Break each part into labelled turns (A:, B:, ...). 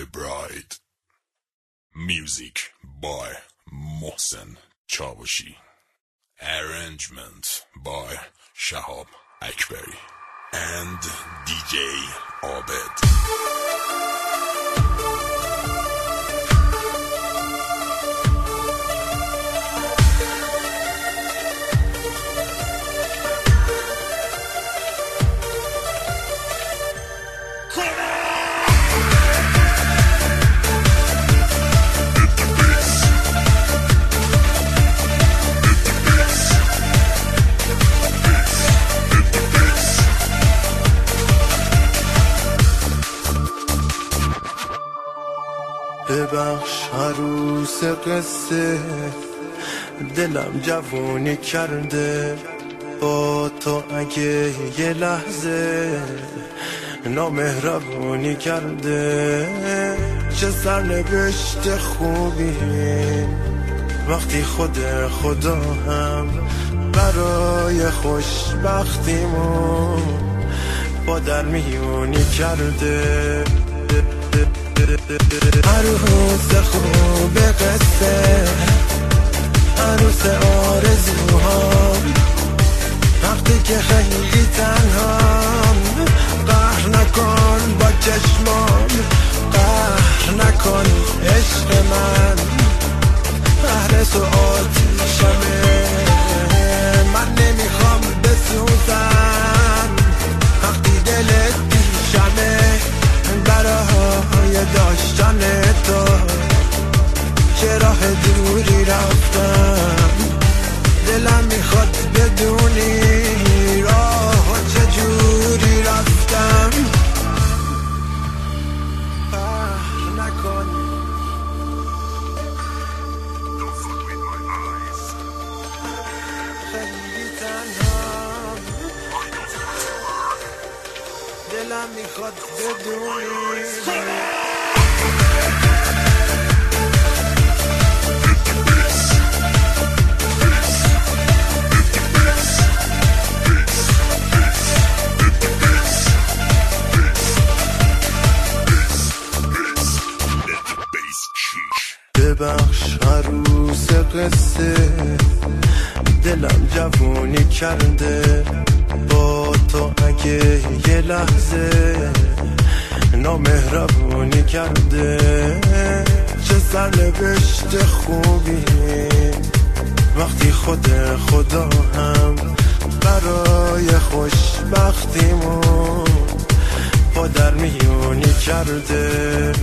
A: My Bride. Music by Mohsen Chawashi. Arrangement by Shahab Akbari and DJ Abed.
B: ببخش عروس قصه، دلم جوونی کرده با تو. اگه یه لحظه نامهربونی کرده، چه سرنوشت خوبی وقتی خدا هم برای خوشبختیمون با در میونی کرده. عروس خوب قصه، عروس آرزوهام، وقتی که خیلی تنهام، قهر نکن با چشمام، قهر نکن عشق من، قهر تو آتیشمه، من نمیخوام بسوزم وقتی دلت پیشمه، برای داشتن تو چه راه دوری رفتم، دلم میخواد بدونی راه چجوری رفتم. قهر نکن، خیلی تنهام، دلم میخواد بدونی. ببخش عروس قصه، دلم جوونی کرده با تو. اگه یه لحظه نامهربونی کرده، چه سرنوشت خوبی وقتی خدا هم برای خوشبختیمون با در میونی کرده.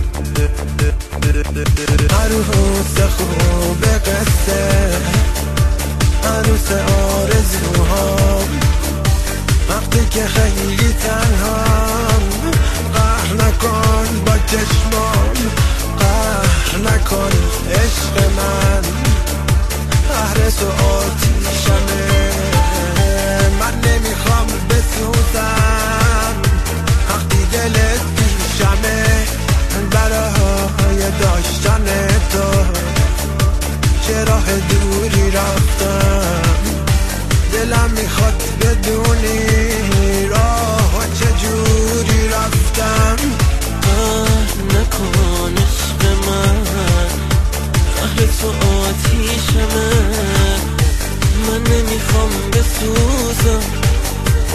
B: عروس خوب قصه، عروس آرزوهام، وقتی که خیلی تنهام، قهر نکن با چشمام، قهر نکن عشق من، قهر تو آتیشمه، من نمیخوام بسوزم وقتی دلت پیشمه، برای داشتن تو چه راه دوری رفتم، دلم میخواد بدونی راه چجوری رفتم.
C: قهر نکن عشق من، قهر تو آتیشمه، من نمیخوام بسوزم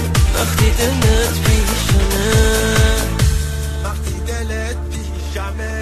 C: وقتی دلت پیشمه،
B: وقتی دلت پیشمه،